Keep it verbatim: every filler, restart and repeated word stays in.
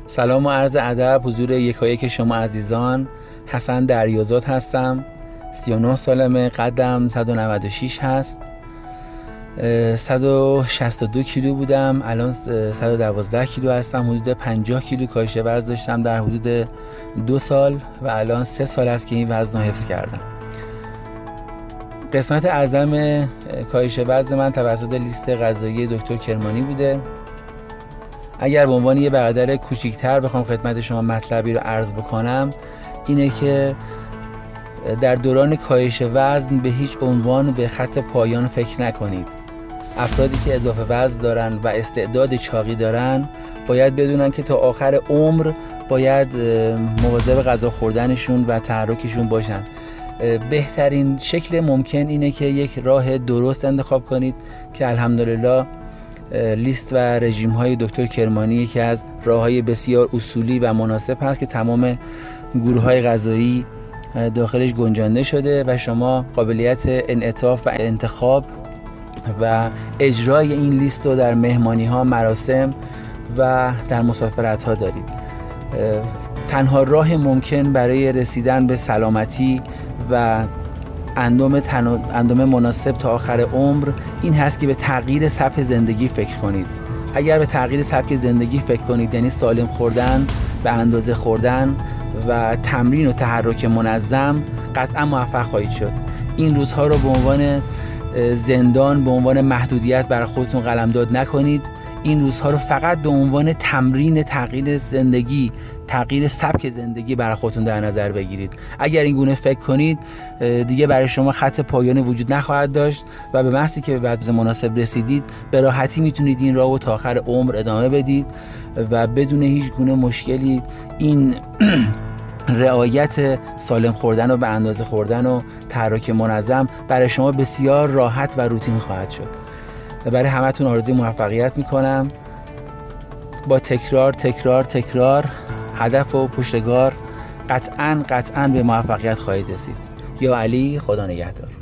سلام و عرض ادب حضور یکایک شما عزیزان. حسن دریازاد هستم. سی و نه سالمه. قدم صد و نود و شش هست. صد و شصت و دو کیلو بودم، الان صد و دوازده کیلو هستم. حدود پنجاه کیلو کاهش وزن داشتم در حدود دو سال و الان سه سال است که این وزن رو حفظ کردم. قسمت اعظم کاهش وزن من توسط لیست غذایی دکتر کرمانی بوده. اگر به عنوان یه برادر کوچیک‌تر بخوام خدمت شما مطلبی رو عرض بکنم، اینه که در دوران کاهش وزن به هیچ عنوان به خط پایان فکر نکنید. افرادی که اضافه وزن دارن و استعداد چاقی دارن باید بدونن که تا آخر عمر باید مواظب غذا خوردنشون و تحرکشون باشن. بهترین شکل ممکن اینه که یک راه درست انتخاب کنید که الحمدلله لیست و رژیم های دکتر کرمانی یکی از راه های بسیار اصولی و مناسب هست که تمام گروه های غذایی داخلش گنجانده شده و شما قابلیت انعطاف و انتخاب و اجرای این لیست رو در مهمانی ها، مراسم و در مسافرت ها دارید. تنها راه ممکن برای رسیدن به سلامتی و اندام تن... اندام مناسب تا آخر عمر این هست که به تغییر سبک زندگی فکر کنید. اگر به تغییر سبک زندگی فکر کنید، یعنی سالم خوردن، به اندازه خوردن و تمرین و تحرک منظم، قطعا موفق خواهید شد. این روزها رو به عنوان زندان، به عنوان محدودیت برای خودتون قلمداد نکنید. این روزها رو فقط به عنوان تمرین تغییر زندگی، تغییر سبک زندگی برای خودتون در نظر بگیرید. اگر این گونه فکر کنید، دیگه برای شما خط پایانی وجود نخواهد داشت و به محضی که به وزن مناسب رسیدید به راحتی میتونید این راه رو تا آخر عمر ادامه بدید و بدون هیچ گونه مشکلی این رعایت سالم خوردن و به اندازه خوردن و تحرک منظم برای شما بسیار راحت و روتین خواهد شد. برای همتون آرزوی موفقیت میکنم. با تکرار تکرار تکرار هدف و پشتکار قطعاً قطعاً به موفقیت خواهید رسید. یا علی، خدا نگهدار.